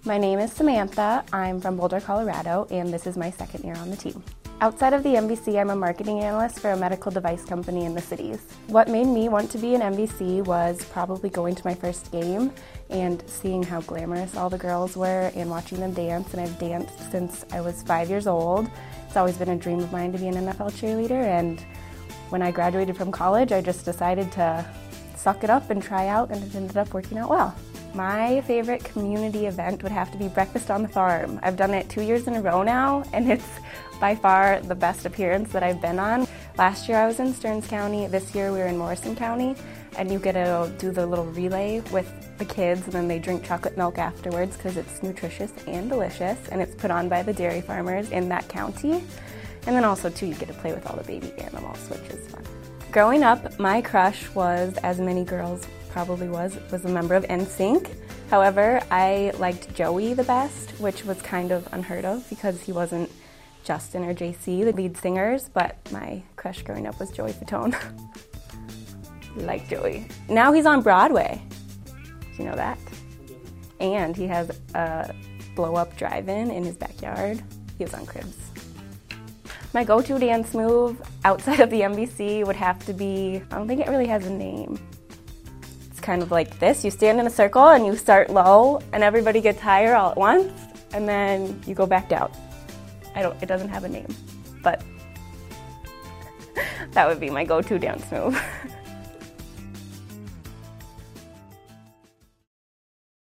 My name is Samantha. I'm from Boulder, Colorado, and this is my second year on the team. Outside of the MVC, I'm a marketing analyst for a medical device company in the cities. What made me want to be an MVC was probably going to my first game and seeing how glamorous all the girls were and watching them dance. And I've danced since I was 5 years old. It's always been a dream of mine to be an NFL cheerleader, and when I graduated from college, I just decided to suck it up and try out, and it ended up working out well. My favorite community event would have to be Breakfast on the Farm. I've done it 2 years in a row now, and it's by far the best appearance that I've been on. Last year I was in Stearns County, this year we were in Morrison County, and you get to do the little relay with the kids, and then they drink chocolate milk afterwards because it's nutritious and delicious, and it's put on by the dairy farmers in that county. And then also too, you get to play with all the baby animals, which is fun. Growing up, my crush was, as many girls probably was a member of NSYNC. However, I liked Joey the best, which was kind of unheard of because he wasn't Justin or JC, the lead singers, but my crush growing up was Joey Fatone. Like Joey. Now he's on Broadway. Do you know that? And he has a blow-up drive-in in his backyard. He was on Cribs. My go-to dance move outside of the MVC would have to be, I don't think it really has a name. It's kind of like this. You stand in a circle and you start low and everybody gets higher all at once and then you go back down. It doesn't have a name, but that would be my go-to dance move.